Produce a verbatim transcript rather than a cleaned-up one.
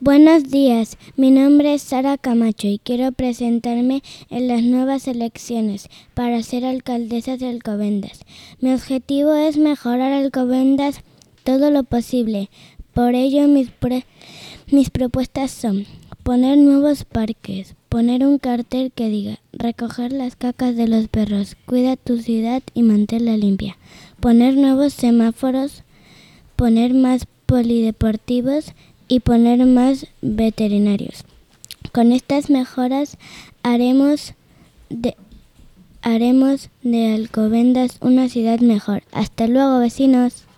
Buenos días, mi nombre es Sara Camacho y quiero presentarme en las nuevas elecciones para ser alcaldesa de Alcobendas. Mi objetivo es mejorar Alcobendas todo lo posible. Por ello mis, pre- mis propuestas son poner nuevos parques, poner un cartel que diga recoger las cacas de los perros, cuida tu ciudad y manténla limpia, poner nuevos semáforos, poner más polideportivos y poner más veterinarios. Con estas mejoras haremos de, haremos de Alcobendas una ciudad mejor. Hasta luego, vecinos.